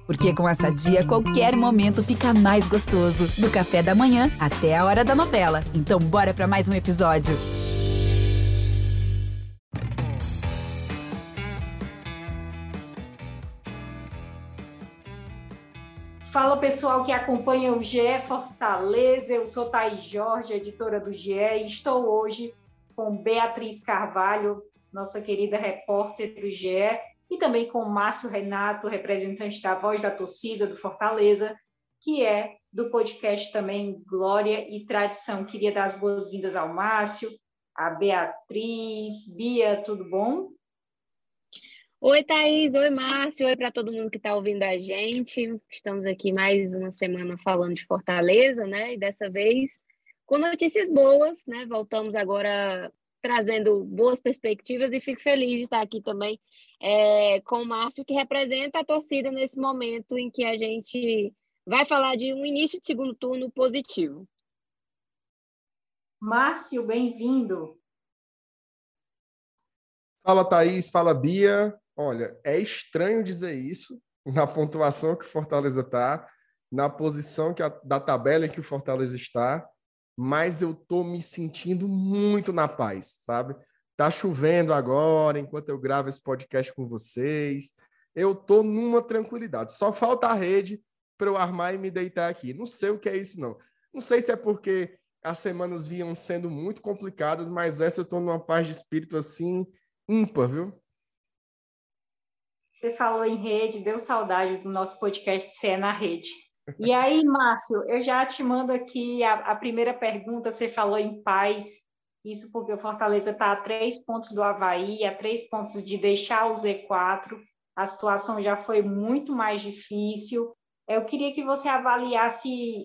Porque com a Sadia, qualquer momento fica mais gostoso. Do café da manhã até a hora da novela. Então bora pra mais um episódio. Fala, pessoal que acompanha o GE Fortaleza. Eu sou Thaís Jorge, editora do GE, e estou hoje com Beatriz Carvalho, nossa querida repórter do GE, e também com Márcio Renato, representante da Voz da Torcida do Fortaleza, que é do podcast também Glória e Tradição. Queria dar as boas-vindas ao Márcio, a Beatriz. Bia, tudo bom? Oi, Thaís. Oi, Márcio. Oi para todo mundo que está ouvindo a gente. Estamos aqui mais uma semana falando de Fortaleza, né? E dessa vez com notícias boas, né? Voltamos agora trazendo boas perspectivas e fico feliz de estar aqui também com o Márcio, que representa a torcida nesse momento em que a gente vai falar de um início de segundo turno positivo. Márcio, bem-vindo. Fala, Thaís. Fala, Bia. Olha, é estranho dizer isso na pontuação que o Fortaleza está, na posição da tabela em que o Fortaleza está, mas eu estou me sentindo muito na paz, sabe? Tá chovendo agora, enquanto eu gravo esse podcast com vocês. Eu estou numa tranquilidade. Só falta a rede para eu armar e me deitar aqui. Não sei o que é isso, não. Não sei se é porque as semanas vinham sendo muito complicadas, mas essa eu estou numa paz de espírito assim ímpar, viu? Você falou em rede, deu saudade do nosso podcast CE na Rede. E aí, Márcio, eu já te mando aqui a primeira pergunta. Você falou em paz, isso porque o Fortaleza está a 3 pontos do Avaí, a 3 pontos de deixar o Z4, a situação já foi muito mais difícil. Eu queria que você avaliasse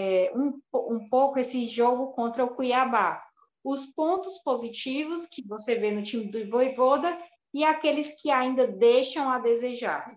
um pouco esse jogo contra o Cuiabá. Os pontos positivos que você vê no time do Vojvoda e aqueles que ainda deixam a desejar.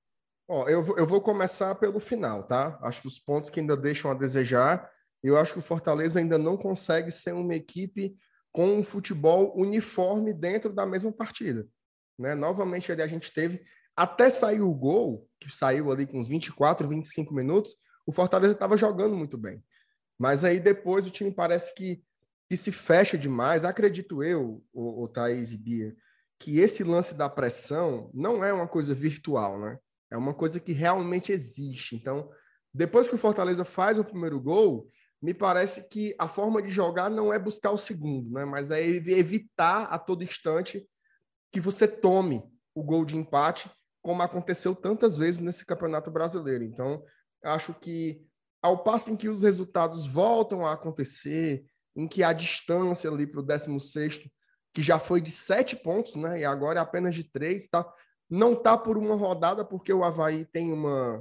Eu vou começar pelo final, tá? Acho que os pontos que ainda deixam a desejar, eu acho que o Fortaleza ainda não consegue ser uma equipe com um futebol uniforme dentro da mesma partida, né? Novamente ali a gente teve, até sair o gol, que saiu ali com uns 24, 25 minutos, o Fortaleza estava jogando muito bem. Mas aí depois o time parece que se fecha demais. Acredito eu, o Thaís e Bia, que esse lance da pressão não é uma coisa virtual, né? É uma coisa que realmente existe. Então, depois que o Fortaleza faz o primeiro gol, me parece que a forma de jogar não é buscar o segundo, né? Mas é evitar a todo instante que você tome o gol de empate, como aconteceu tantas vezes nesse Campeonato Brasileiro. Então, acho que ao passo em que os resultados voltam a acontecer, em que a distância ali para o 16º, que já foi de 7 pontos, né? E agora é apenas de 3, tá? Não está por uma rodada, porque o Avaí tem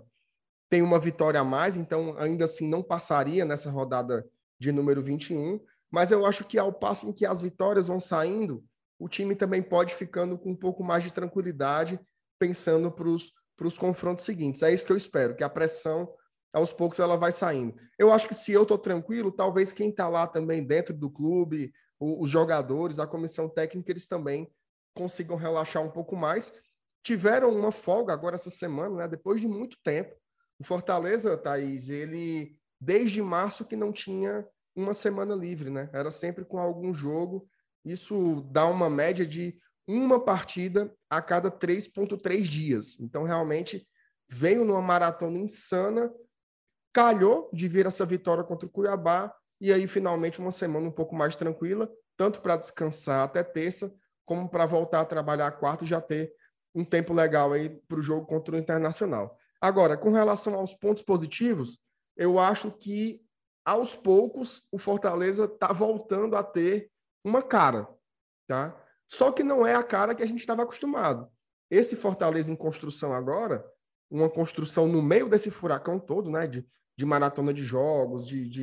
uma vitória a mais, então ainda assim não passaria nessa rodada de número 21, mas eu acho que ao passo em que as vitórias vão saindo, o time também pode ficando com um pouco mais de tranquilidade, pensando para os confrontos seguintes. É isso que eu espero, que a pressão, aos poucos, ela vai saindo. Eu acho que se eu estou tranquilo, talvez quem está lá também dentro do clube, os jogadores, a comissão técnica, eles também consigam relaxar um pouco mais. Tiveram uma folga agora essa semana, né? Depois de muito tempo. O Fortaleza, Thaís, ele desde março que não tinha uma semana livre, né? Era sempre com algum jogo. Isso dá uma média de uma partida a cada 3,3 dias. Então, realmente, veio numa maratona insana, calhou de vir essa vitória contra o Cuiabá, e aí, finalmente, uma semana um pouco mais tranquila, tanto para descansar até terça, como para voltar a trabalhar quarta e já ter um tempo legal aí para o jogo contra o Internacional. Agora, com relação aos pontos positivos, eu acho que, aos poucos, o Fortaleza está voltando a ter uma cara, tá? Só que não é a cara que a gente estava acostumado. Esse Fortaleza em construção agora, uma construção no meio desse furacão todo, né? De maratona de jogos,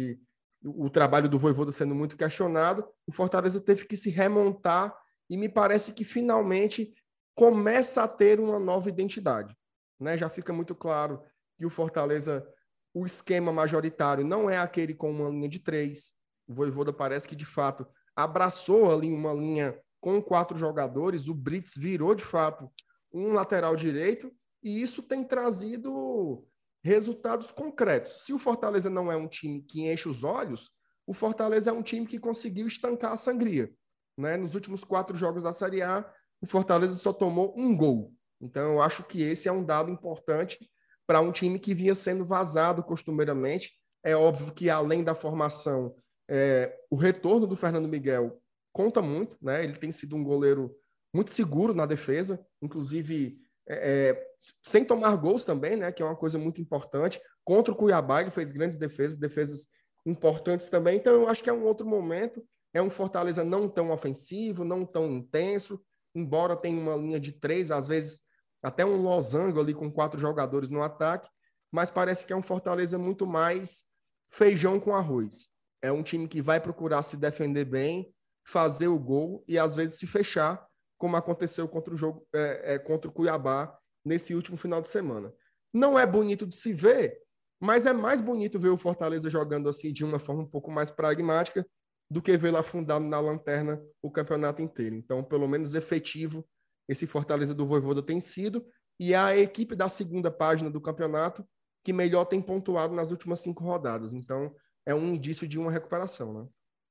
o trabalho do Vojvoda sendo muito questionado, o Fortaleza teve que se remontar e me parece que, finalmente, começa a ter uma nova identidade, né? Já fica muito claro que o Fortaleza, o esquema majoritário não é aquele com uma linha de 3. O Vojvoda parece que, de fato, abraçou ali uma linha com 4 jogadores. O Brits virou, de fato, um lateral direito e isso tem trazido resultados concretos. Se o Fortaleza não é um time que enche os olhos, o Fortaleza é um time que conseguiu estancar a sangria, né? Nos últimos 4 jogos da Série A, o Fortaleza só tomou 1 gol. Então, eu acho que esse é um dado importante para um time que vinha sendo vazado costumeiramente. É óbvio que, além da formação, o retorno do Fernando Miguel conta muito, né? Ele tem sido um goleiro muito seguro na defesa, inclusive sem tomar gols também, né? Que é uma coisa muito importante. Contra o Cuiabá, ele fez grandes defesas importantes também. Então, eu acho que é um outro momento. É um Fortaleza não tão ofensivo, não tão intenso, embora tenha uma linha de 3, às vezes até um losango ali com 4 jogadores no ataque, mas parece que é um Fortaleza muito mais feijão com arroz. É um time que vai procurar se defender bem, fazer o gol e às vezes se fechar, como aconteceu contra o jogo contra o Cuiabá nesse último final de semana. Não é bonito de se ver, mas é mais bonito ver o Fortaleza jogando assim de uma forma um pouco mais pragmática do que vê-lo afundado na lanterna o campeonato inteiro. Então, pelo menos efetivo, esse Fortaleza do Vojvoda tem sido, e é a equipe da segunda página do campeonato que melhor tem pontuado nas últimas 5 rodadas. Então, é um indício de uma recuperação, né?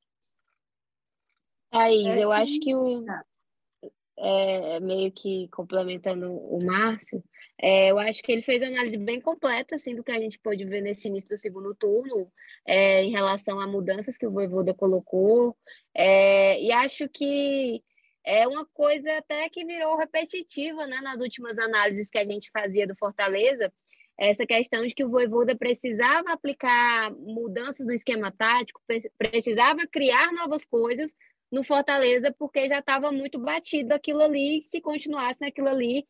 Thaís, eu acho que meio que complementando o Márcio, eu acho que ele fez uma análise bem completa assim, do que a gente pôde ver nesse início do segundo turno, em relação a mudanças que o Vojvoda colocou, e acho que é uma coisa até que virou repetitiva, né, nas últimas análises que a gente fazia do Fortaleza, essa questão de que o Vojvoda precisava aplicar mudanças no esquema tático, precisava criar novas coisas no Fortaleza, porque já estava muito batido aquilo ali, se continuasse naquilo ali,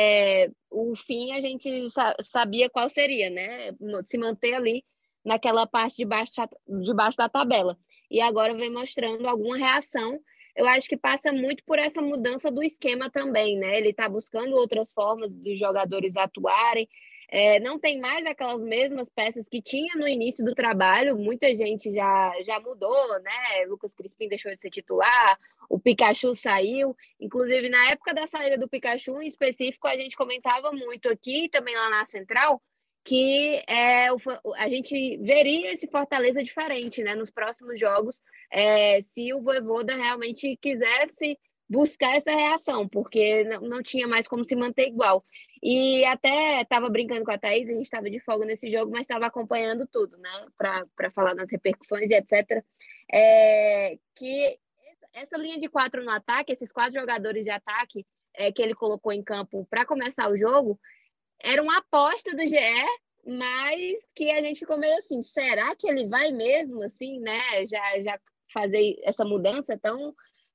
o fim a gente sabia qual seria, né? Se manter ali naquela parte de baixo da tabela. E agora vem mostrando alguma reação. Eu acho que passa muito por essa mudança do esquema também, né? Ele está buscando outras formas dos jogadores atuarem, não tem mais aquelas mesmas peças que tinha no início do trabalho, muita gente já mudou, né? Lucas Crispim deixou de ser titular, o Pikachu saiu, inclusive na época da saída do Pikachu, em específico, a gente comentava muito aqui, também lá na Central, que a gente veria esse Fortaleza diferente, né? Nos próximos jogos, se o Vojvoda realmente quisesse buscar essa reação, porque não tinha mais como se manter igual. E até estava brincando com a Thaís, a gente estava de folga nesse jogo, mas estava acompanhando tudo, né? Para falar das repercussões e etc. Que essa linha de 4 no ataque, esses 4 jogadores de ataque que ele colocou em campo para começar o jogo, era uma aposta do GE, mas que a gente ficou meio assim, será que ele vai mesmo, assim, né? Já fazer essa mudança tão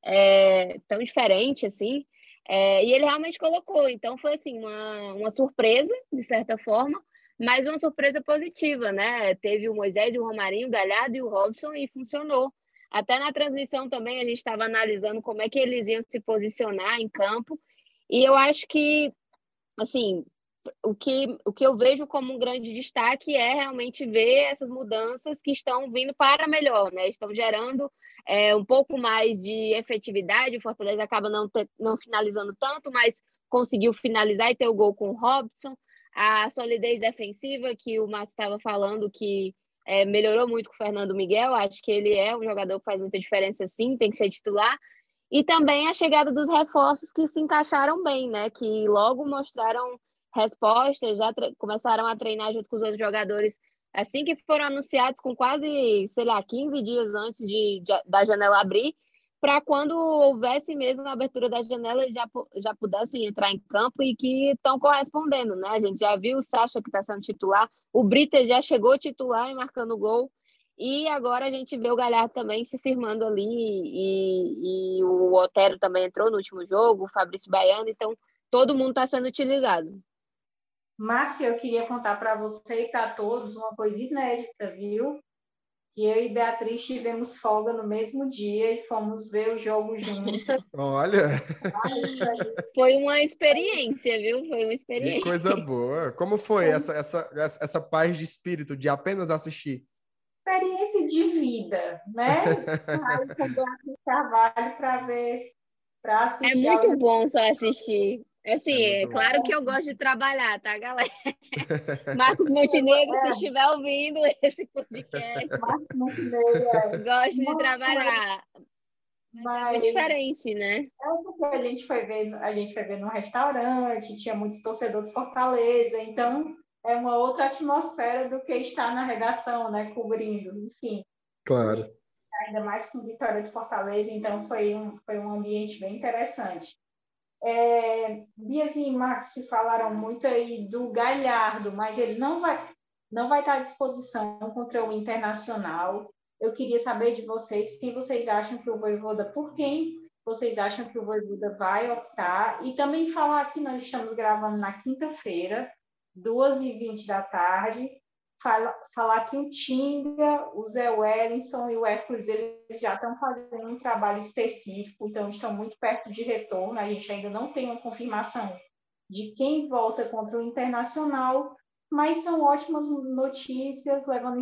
diferente, assim. E ele realmente colocou, então foi assim, uma surpresa, de certa forma, mas uma surpresa positiva, né? Teve o Moisés, o Romarinho, o Galhardo e o Robson e funcionou. Até na transmissão também a gente estava analisando como é que eles iam se posicionar em campo, e eu acho que, assim, o que eu vejo como um grande destaque é realmente ver essas mudanças que estão vindo para melhor, né? Estão gerando um pouco mais de efetividade. O Fortaleza acaba não finalizando tanto, mas conseguiu finalizar e ter o gol com o Robson. A solidez defensiva que o Márcio estava falando, que melhorou muito com o Fernando Miguel. Acho que ele é um jogador que faz muita diferença, sim, tem que ser titular. E também a chegada dos reforços que se encaixaram bem, né? Que logo mostraram respostas, já começaram a treinar junto com os outros jogadores assim que foram anunciados, com quase, sei lá, 15 dias antes da janela abrir, para quando houvesse mesmo a abertura da janela, eles já pudessem entrar em campo e que estão correspondendo, né? A gente já viu o Sacha, que está sendo titular, o Briter já chegou titular e marcando gol, e agora a gente vê o Galhardo também se firmando ali, e o Otero também entrou no último jogo, o Fabrício Baiano, então todo mundo está sendo utilizado. Márcio, eu queria contar para você e para todos uma coisa inédita, viu? Que eu e Beatriz tivemos folga no mesmo dia e fomos ver o jogo juntas. Olha! Foi uma experiência, viu? Foi uma experiência. Que coisa boa! Como foi essa paz de espírito de apenas assistir? Experiência de vida, né? Aí com Beatriz Carvalho para assistir. É muito bom só assistir. Assim, é muito claro bom. que eu gosto de trabalhar, tá, galera? Marcos Montenegro, se estiver ouvindo esse podcast, Marcos Montenegro, gosto de mas, trabalhar. Mas é muito mas diferente, né? porque a gente foi ver num restaurante, tinha muito torcedor de Fortaleza, então é uma outra atmosfera do que estar na redação, né, cobrindo, enfim. Claro. Ainda mais com Vitória de Fortaleza, então foi um ambiente bem interessante. Bias e Marcos se falaram muito aí do Galhardo, mas ele não vai estar à disposição contra o Internacional. Eu queria saber de vocês quem vocês acham que o Vojvoda, por quem vocês acham que o Vojvoda vai optar, e também falar que nós estamos gravando na quinta-feira, 2h20 da tarde, falar que o Tinga, o Zé Wellington e o Hércules, eles já estão fazendo um trabalho específico, então estão muito perto de retorno. A gente ainda não tem uma confirmação de quem volta contra o Internacional, mas são ótimas notícias, levando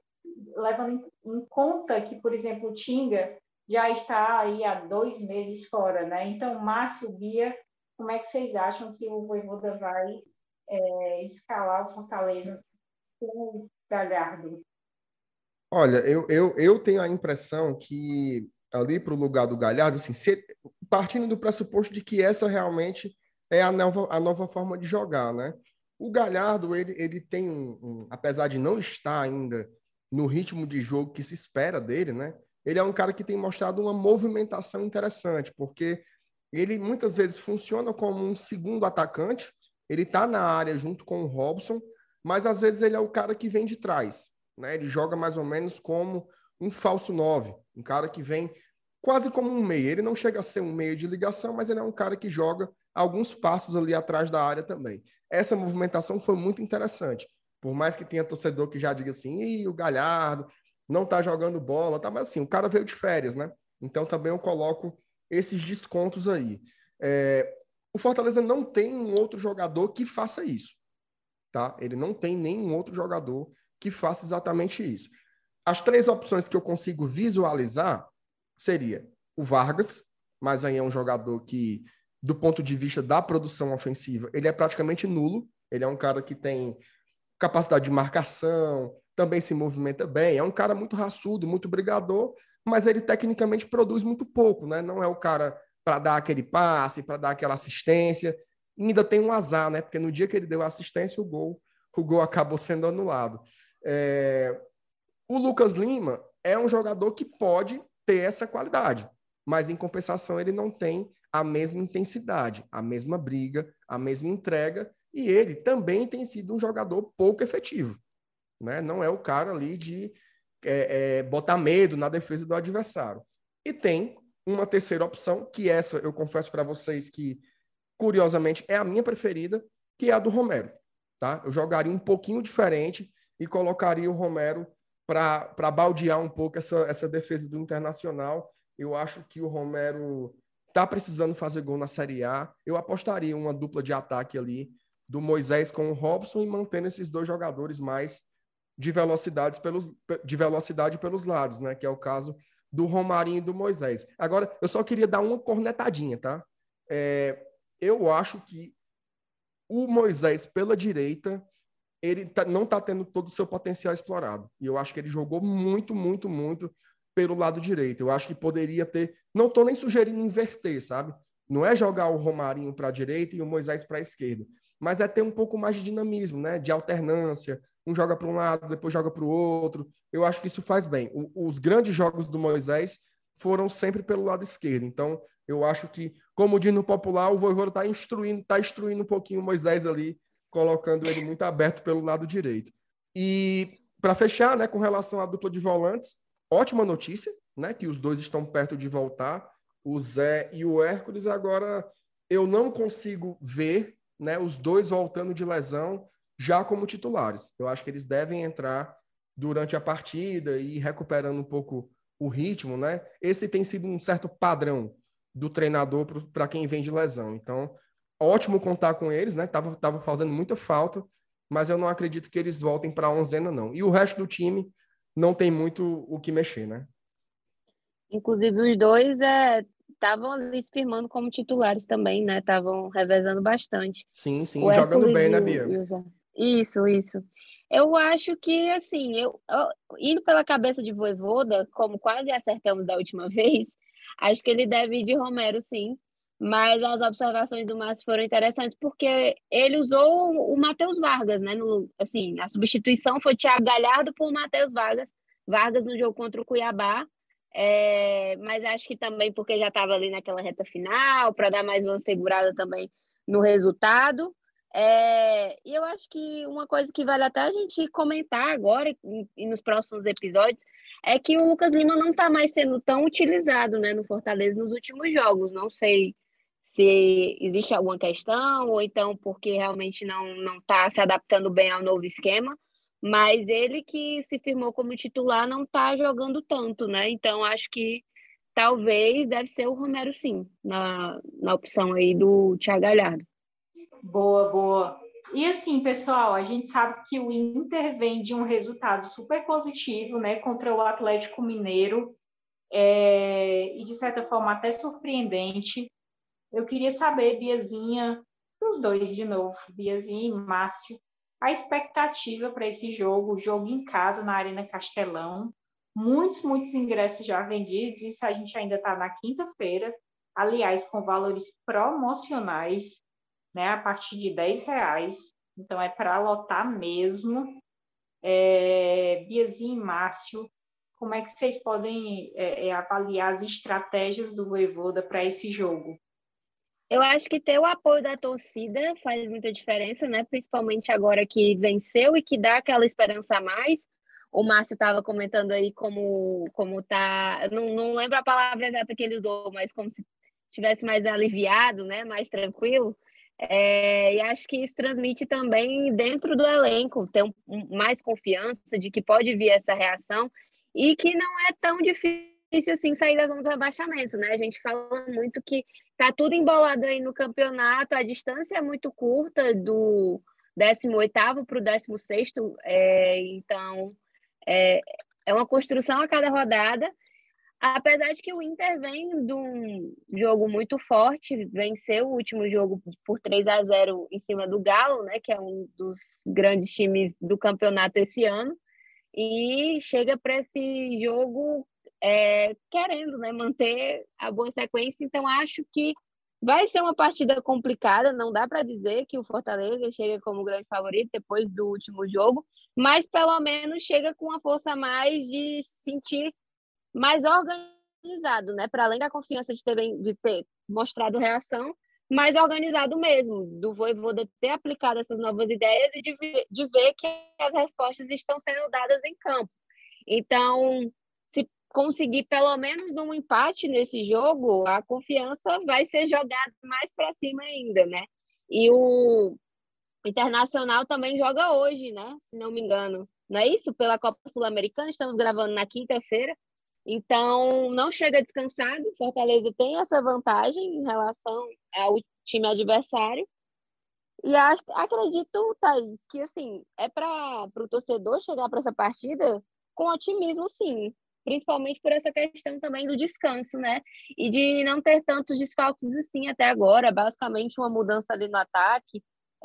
em conta que, por exemplo, o Tinga já está aí há 2 meses fora, né? Então, Márcio, Bia, como é que vocês acham que o Vojvoda vai escalar o Fortaleza com o Galhardo? Olha, eu tenho a impressão que ali para o lugar do Galhardo, assim, partindo do pressuposto de que essa realmente é a nova forma de jogar, né? O Galhardo, ele tem apesar de não estar ainda no ritmo de jogo que se espera dele, né? Ele é um cara que tem mostrado uma movimentação interessante, porque ele muitas vezes funciona como um segundo atacante, ele está na área junto com o Robson, mas às vezes ele é o cara que vem de trás, né? Ele joga mais ou menos como um falso 9, um cara que vem quase como um meia. Ele não chega a ser um meia de ligação, mas ele é um cara que joga alguns passos ali atrás da área também. Essa movimentação foi muito interessante. Por mais que tenha torcedor que já diga assim, o Galhardo não tá jogando bola, tá? Mas assim, o cara veio de férias, né? Então também eu coloco esses descontos aí. O Fortaleza não tem um outro jogador que faça isso, tá? Ele não tem nenhum outro jogador que faça exatamente isso. As 3 opções que eu consigo visualizar seria o Vargas, mas aí é um jogador que, do ponto de vista da produção ofensiva, ele é praticamente nulo. Ele é um cara que tem capacidade de marcação, também se movimenta bem, é um cara muito raçudo, muito brigador, mas ele tecnicamente produz muito pouco, né? Não é o cara para dar aquele passe, para dar aquela assistência. E ainda tem um azar, né? Porque no dia que ele deu a assistência, o gol acabou sendo anulado. O Lucas Lima é um jogador que pode ter essa qualidade, mas em compensação ele não tem a mesma intensidade, a mesma briga, a mesma entrega, e ele também tem sido um jogador pouco efetivo, né? Não é o cara ali de botar medo na defesa do adversário. E tem uma terceira opção, que essa eu confesso para vocês que, curiosamente, é a minha preferida, que é a do Romero, tá? Eu jogaria um pouquinho diferente e colocaria o Romero para baldear um pouco essa defesa do Internacional. Eu acho que o Romero está precisando fazer gol na Série A. Eu apostaria uma dupla de ataque ali do Moisés com o Robson e mantendo esses 2 jogadores mais de velocidade pelos lados, né? Que é o caso do Romarinho e do Moisés. Agora, eu só queria dar uma cornetadinha, tá? Eu acho que o Moisés pela direita ele não está tendo todo o seu potencial explorado. E eu acho que ele jogou muito, muito, muito pelo lado direito. Eu acho que poderia ter... Não estou nem sugerindo inverter, sabe? Não é jogar o Romarinho para a direita e o Moisés para a esquerda. Mas é ter um pouco mais de dinamismo, né? De alternância. Um joga para um lado, depois joga para o outro. Eu acho que isso faz bem. Os grandes jogos do Moisés foram sempre pelo lado esquerdo. Então, eu acho que, como diz no popular, o Vojvoda está instruindo um pouquinho o Moisés ali, colocando ele muito aberto pelo lado direito. E para fechar, né, com relação à dupla de volantes, ótima notícia, né, que os 2 estão perto de voltar, o Zé e o Hércules. Agora, eu não consigo ver, né, os 2 voltando de lesão já como titulares. Eu acho que eles devem entrar durante a partida e recuperando um pouco o ritmo, né? Esse tem sido um certo padrão do treinador para quem vem de lesão. Então, ótimo contar com eles, né? Tava fazendo muita falta, mas eu não acredito que eles voltem para a onzena, não. E o resto do time não tem muito o que mexer, né? Inclusive, os dois estavam ali se firmando como titulares também, né? Estavam revezando bastante. Sim, O jogando Hércules bem, né, e Bia? o Zé. Isso. Eu acho que, assim, indo pela cabeça de Vojvoda, como quase acertamos da última vez, acho que ele deve ir de Romero, sim. Mas as observações do Márcio foram interessantes, porque ele usou o Matheus Vargas, né? Assim, a substituição foi Thiago Galhardo por Matheus Vargas no jogo contra o Cuiabá. Mas acho que também porque já estava ali naquela reta final, para dar mais uma segurada também no resultado. E eu acho que uma coisa que vale até a gente comentar agora e nos próximos episódios é que o Lucas Lima não está mais sendo tão utilizado, né, no Fortaleza nos últimos jogos. Não sei se existe alguma questão ou então porque realmente não está se adaptando bem ao novo esquema, mas ele que se firmou como titular não está jogando tanto, né? Então acho que talvez deve ser o Romero, sim, na opção aí do Thiago Galhardo. Boa, boa. E assim, pessoal, a gente sabe que o Inter vem de um resultado super positivo, né, contra o Atlético Mineiro, e de certa forma até surpreendente. Eu queria saber, Biazinha, os dois de novo, Biazinha e Márcio, a expectativa para esse jogo, o jogo em casa na Arena Castelão. Muitos ingressos já vendidos, isso a gente ainda está na quinta-feira, aliás, com valores promocionais, né, a partir de R$10. Então, é para lotar mesmo. Biazinha e Márcio, como é que vocês podem avaliar as estratégias do Vojvoda para esse jogo? Eu acho que ter o apoio da torcida faz muita diferença, né? Principalmente agora que venceu e que dá aquela esperança a mais. O Márcio estava comentando aí como tá. Não lembro a palavra exata que ele usou, mas como se estivesse mais aliviado, né? Mais tranquilo. E acho que isso transmite também dentro do elenco, ter mais confiança de que pode vir essa reação e que não é tão difícil assim sair da zona do rebaixamento, né? A gente fala muito que tá tudo embolado aí no campeonato, a distância é muito curta do 18º para o 16º, então é uma construção a cada rodada, apesar de que o Inter vem de um jogo muito forte, venceu o último jogo por 3-0 em cima do Galo, né, que é um dos grandes times do campeonato esse ano, e chega para esse jogo querendo, né, manter a boa sequência. Então acho que vai ser uma partida complicada, não dá para dizer que o Fortaleza chega como grande favorito depois do último jogo, mas pelo menos chega com uma força a mais de sentir mais organizado, né? Para além da confiança de ter mostrado reação, mais organizado mesmo, do Vojvoda ter aplicado essas novas ideias e de ver que as respostas estão sendo dadas em campo. Então, se conseguir pelo menos um empate nesse jogo, a confiança vai ser jogada mais para cima ainda, né? E o Internacional também joga hoje, né? Se não me engano. Não é isso? Pela Copa Sul-Americana, estamos gravando na quinta-feira. Então, não chega descansado. Fortaleza tem essa vantagem em relação ao time adversário. E acredito, Thaís, que assim, é para o torcedor chegar para essa partida com otimismo, sim. Principalmente por essa questão também do descanso, né? E de não ter tantos desfalques assim até agora. Basicamente, uma mudança ali no ataque.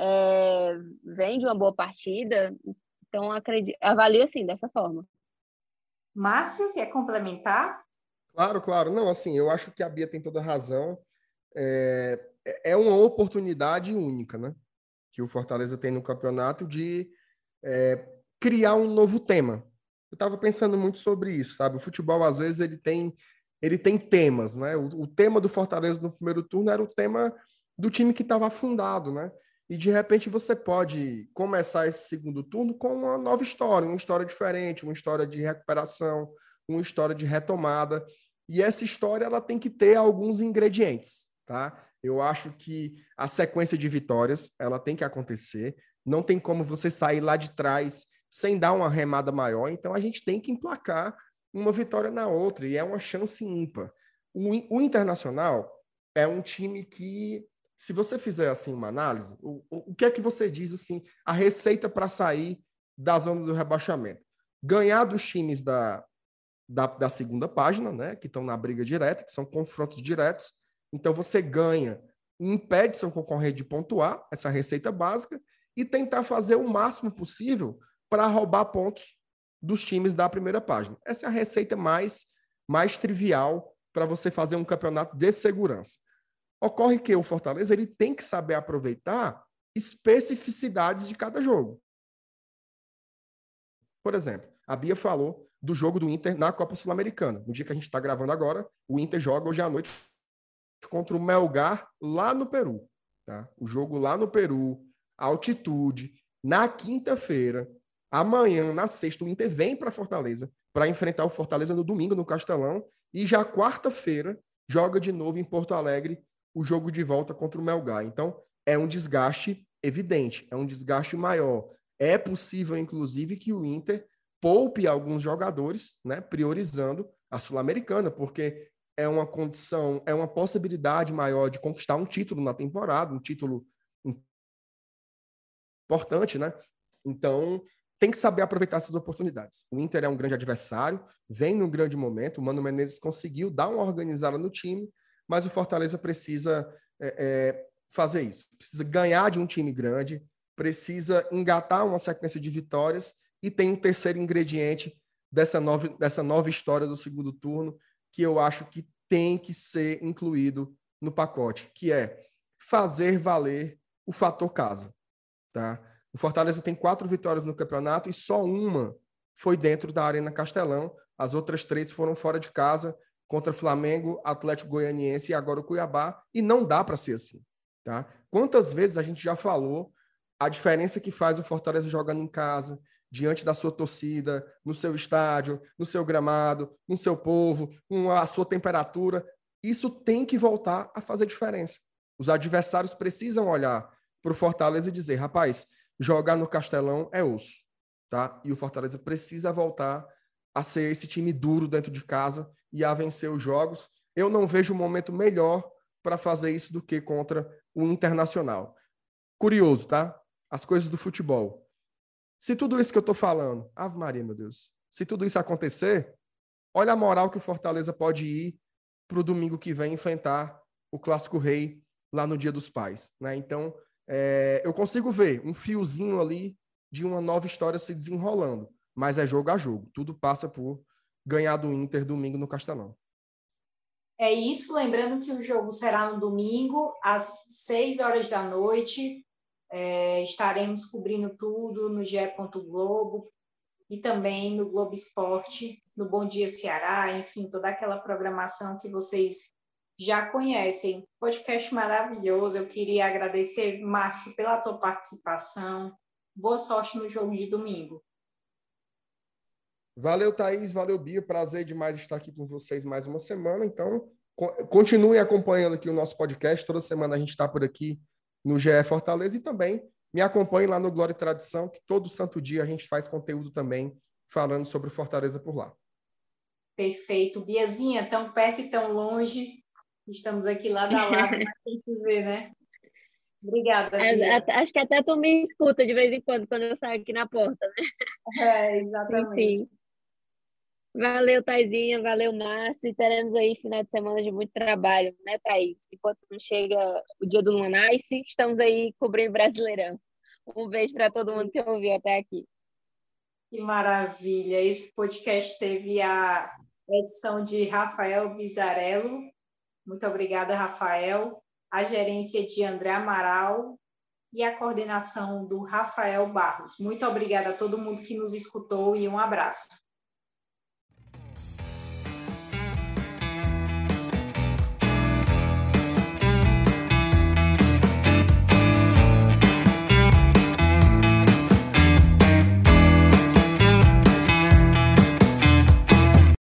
Vem de uma boa partida. Então, avalio assim, dessa forma. Márcio, quer complementar? Claro. Não, assim, eu acho que a Bia tem toda a razão. É uma oportunidade única, né? Que o Fortaleza tem no campeonato de criar um novo tema. Eu estava pensando muito sobre isso, sabe? O futebol, às vezes, ele tem temas, né? O tema do Fortaleza no primeiro turno era o tema do time que estava afundado, né? E, de repente, você pode começar esse segundo turno com uma nova história, uma história diferente, uma história de recuperação, uma história de retomada. E essa história ela tem que ter alguns ingredientes, tá? Eu acho que a sequência de vitórias ela tem que acontecer. Não tem como você sair lá de trás sem dar uma remada maior. Então, a gente tem que emplacar uma vitória na outra. E é uma chance ímpar. O Internacional é um time que, se você fizer assim uma análise, o que é que você diz assim, a receita para sair da zona do rebaixamento? Ganhar dos times da da segunda página, né, que estão na briga direta, que são confrontos diretos. Então, você ganha e impede seu concorrente de pontuar, essa receita básica, e tentar fazer o máximo possível para roubar pontos dos times da primeira página. Essa é a receita mais trivial para você fazer um campeonato de segurança. Ocorre que o Fortaleza ele tem que saber aproveitar especificidades de cada jogo. Por exemplo, a Bia falou do jogo do Inter na Copa Sul-Americana. No dia que a gente está gravando agora, o Inter joga hoje à noite contra o Melgar lá no Peru. Tá? O jogo lá no Peru, altitude, na quinta-feira, amanhã, na sexta, o Inter vem para Fortaleza para enfrentar o Fortaleza no domingo, no Castelão, e já quarta-feira joga de novo em Porto Alegre o jogo de volta contra o Melgar. Então, é um desgaste evidente, é um desgaste maior. É possível, inclusive, que o Inter poupe alguns jogadores, né, priorizando a Sul-Americana, porque é uma condição, é uma possibilidade maior de conquistar um título na temporada, um título importante, né? Então, tem que saber aproveitar essas oportunidades. O Inter é um grande adversário, vem num grande momento, o Mano Menezes conseguiu dar uma organizada no time, mas o Fortaleza precisa fazer isso. Precisa ganhar de um time grande, precisa engatar uma sequência de vitórias e tem um terceiro ingrediente dessa nova história do segundo turno, que eu acho que tem que ser incluído no pacote, que é fazer valer o fator casa. Tá? O Fortaleza tem 4 vitórias no campeonato e só uma foi dentro da Arena Castelão. As outras 3 foram fora de casa, contra Flamengo, Atlético Goianiense e agora o Cuiabá, e não dá para ser assim. Tá? Quantas vezes a gente já falou a diferença que faz o Fortaleza jogando em casa, diante da sua torcida, no seu estádio, no seu gramado, no seu povo, com a sua temperatura. Isso tem que voltar a fazer diferença. Os adversários precisam olhar para o Fortaleza e dizer, rapaz, jogar no Castelão é osso. Tá? E o Fortaleza precisa voltar a ser esse time duro dentro de casa e a vencer os jogos. Eu não vejo um momento melhor para fazer isso do que contra o Internacional. Curioso, tá? As coisas do futebol. Se tudo isso que eu estou falando, Ave Maria, meu Deus, se tudo isso acontecer, olha a moral que o Fortaleza pode ir para o domingo que vem enfrentar o Clássico Rei lá no Dia dos Pais. Né? Então, eu consigo ver um fiozinho ali de uma nova história se desenrolando, mas é jogo a jogo. Tudo passa por ganhar do Inter domingo no Castelão. É isso, lembrando que o jogo será no domingo, às 6 horas da noite. Estaremos cobrindo tudo no GE. Globo e também no Globo Esporte, no Bom Dia Ceará, enfim, toda aquela programação que vocês já conhecem. Podcast maravilhoso. Eu queria agradecer, Márcio, pela tua participação. Boa sorte no jogo de domingo. Valeu, Thaís. Valeu, Bia. Prazer demais estar aqui com vocês mais uma semana. Então, continuem acompanhando aqui o nosso podcast. Toda semana a gente está por aqui no GE Fortaleza e também me acompanhe lá no Glória e Tradição, que todo santo dia a gente faz conteúdo também falando sobre o Fortaleza por lá. Perfeito. Biazinha, tão perto e tão longe. Estamos aqui lado a lado, mas tem que ver, né? Obrigada, Bia. Acho que até tu me escuta de vez em quando eu saio aqui na porta, né? Exatamente. Enfim. Valeu, Thaisinha, valeu, Márcio. E teremos aí final de semana de muito trabalho, né, Thaís? Enquanto não chega o dia do Lumanice, estamos aí cobrindo Brasileirão. Um beijo para todo mundo que ouviu até aqui. Que maravilha! Esse podcast teve a edição de Rafael Bizarello. Muito obrigada, Rafael. A gerência de André Amaral e a coordenação do Rafael Barros. Muito obrigada a todo mundo que nos escutou e um abraço.